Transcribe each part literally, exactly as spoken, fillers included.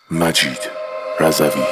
مجید رضوی.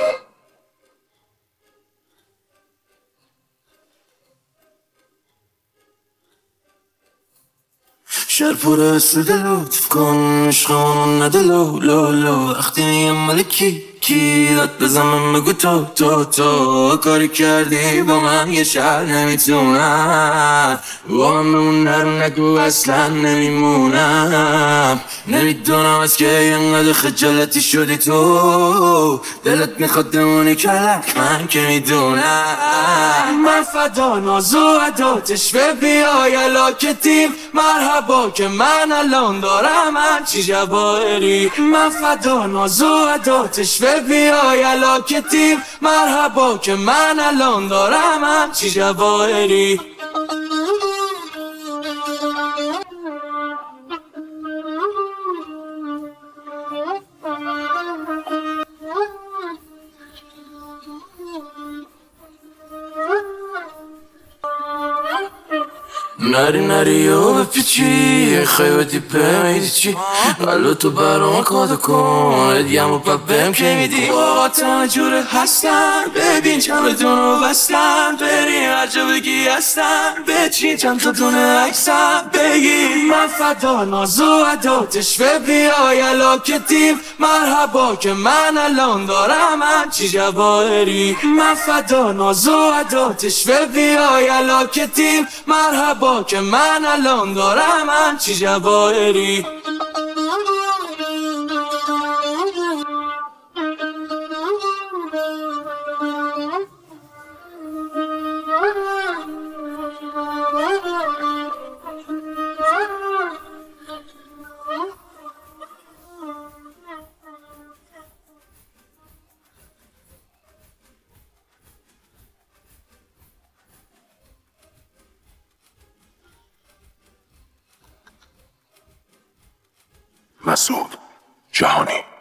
شهر پر است لطف کن عشقان نده لو لو لو وقتی میگم مالکی کی داد بزنم بگو تو تو تو کاری کردی با من یه شهر نمیتونم با من بمون نرو نگو اصلا نمیمونم نمیدونم از که اینقدر خجالتی شدی تو دلت میخواد بمونی کلک من که میدونم من فدا ناز و عداتش به بیای علاکتیم مرحبا که من الان دارم هرچی جواهری من فدا ناز و عداتش به بیای علاکتیم مرحبا که من الان دارم هرچی جواهری نری نری و بپیچی خیبتی بمیدی چی قلو تو برام کادا کن ادیم و پپم که میدی واقعا جوره هستن ببین چمدون رو بستن بریم هر جا بگی هستن بچین چند تا دونه عکسم بگی من فدا ناز و عداتش به بیای علاکتیم مرحبا که من الان دارم هرچی جواهری من فدا ناز و عداتش به بیای علاکتیم مرحبا که من الان دارم هرچی جواهری مسعود جهانی.